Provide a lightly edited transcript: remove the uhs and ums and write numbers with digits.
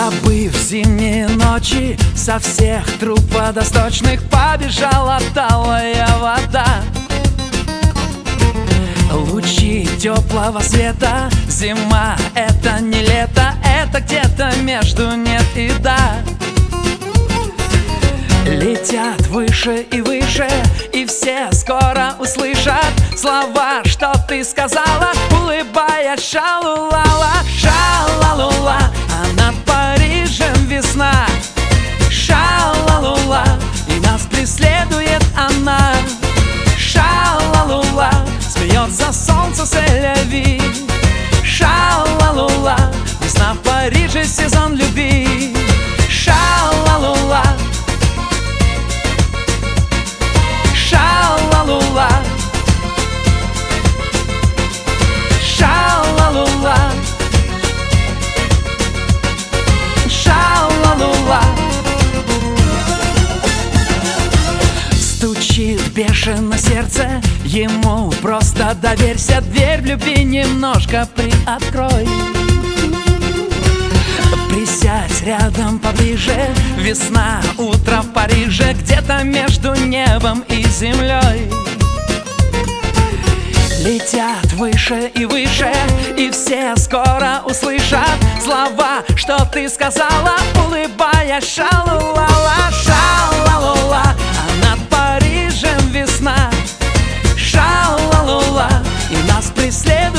Забыв зимние ночи, со всех труб водосточных побежала талая вода. Лучи теплого света, зима — это не лето, это где-то между нет и да. Летят выше и выше, и все скоро услышат слова, что ты сказала, улыбаясь, шалулала, шалалула. А над Парижем весна, шалалула, и нас преследует она, шалалула. Смеется солнце Сель-Ави, шалалула. Весна в Париже, сезон любви, шалалула. Шалалула, шалалула, шалалула. Стучит бешено сердце, ему просто доверься. Дверь в любви немножко приоткрой. Присядь рядом поближе, весна, утро в Париже, где-то между небом и землей. Летят выше и выше, и все скоро услышат слова, что ты сказала, улыбаясь, шалулала, шалалула. А над Парижем весна, шалалула, и нас преследует